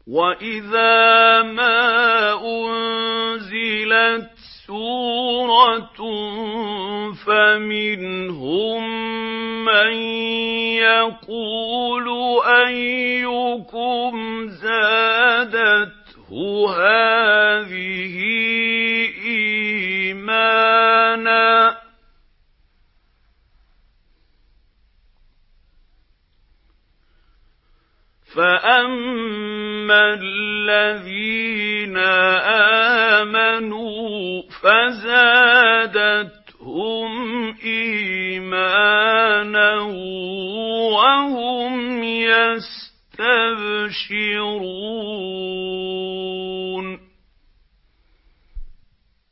وَإِذَا مَا أُنزِلَتْ سُورَةٌ فَمِنْهُم مَّن يَقُولُ أَيُّكُمْ زَادَتْهُ هَٰذِهِ إِيمَانًا ۚ فَأَمَّا الَّذِينَ آمَنُوا فَزَادَتْهُمْ إِيمَانًا وَهُمْ يَسْتَبْشِرُونَ.